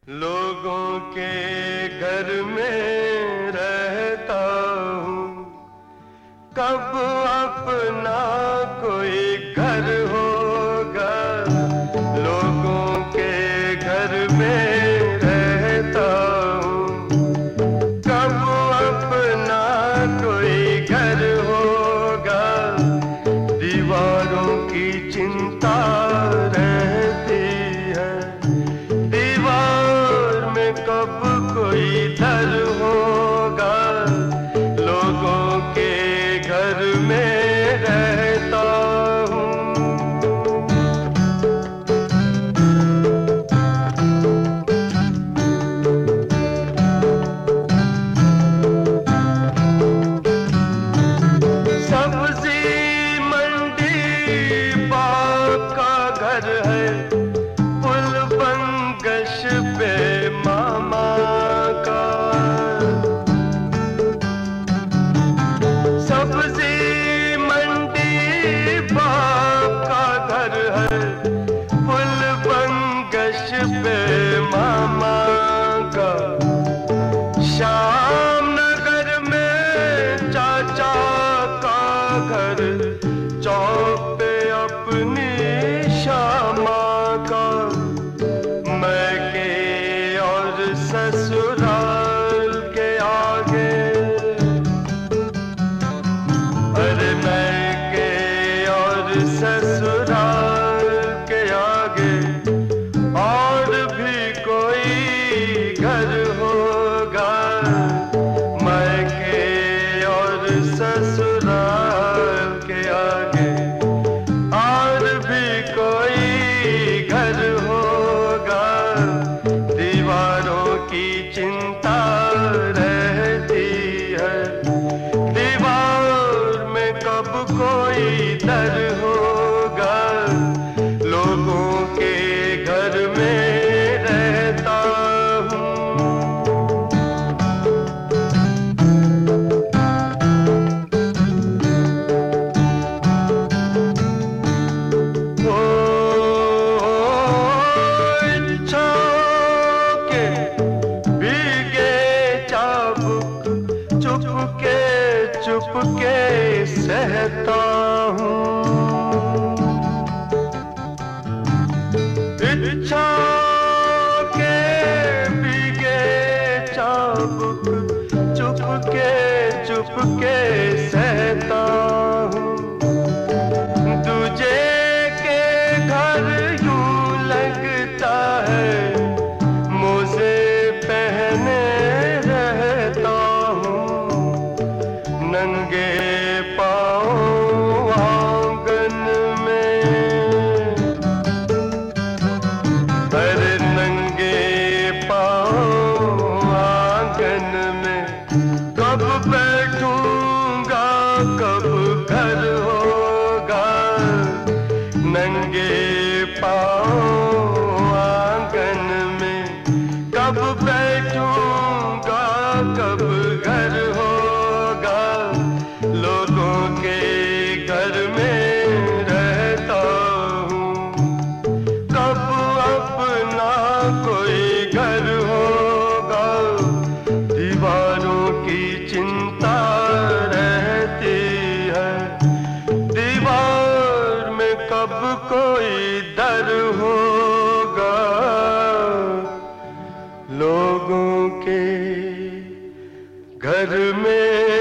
लोगों के घर में रहता हूँ, कब अपना कोई घर होगा। लोगों के घर में रहता हूँ, कब अपना कोई घर होगा। दीवारों की चिंता रहती है, दीवार में कब कोई दर होगा। लोगों के घर में रहता हूँ। सब्जी मंडी बाप का घर है, पुल बंगश पे मामा का। सब्जी मंडी बाप का घर है, पुल बंगश पे मामा का। श्याम नगर में चाचा का घर, चौक पे अपनी श्यामा का। मैके और ससुराल के आगे, अरे मैके और ससुराल के आगे और भी कोई घर होगा। मैके और ससुराल के आगे और भी कोई घर होगा। दीवारों की चिंता रहती है, दीवार में कब कोई दर होगा। लोगों के घर में रहता हूँ। चुपके सहता हूँ। इच्छा के भीगे चाबुक चुपके चुपके सहता हूँ। दूजे के घर यूं लगता है, मोजे पहने रहता हूँ। नंगे पाँव आंगन में, अरे नंगे पाँव आंगन में। कब बैठूंगा कब घर होगा। नंगे पाँव आंगन में, कब बैठूंगा कब घर होगा। लोगों के घर में रहता हूँ, कब अपना कोई घर होगा। दीवारों की चिंता रहती है, दीवार में कब कोई दर होगा। लोगों के घर में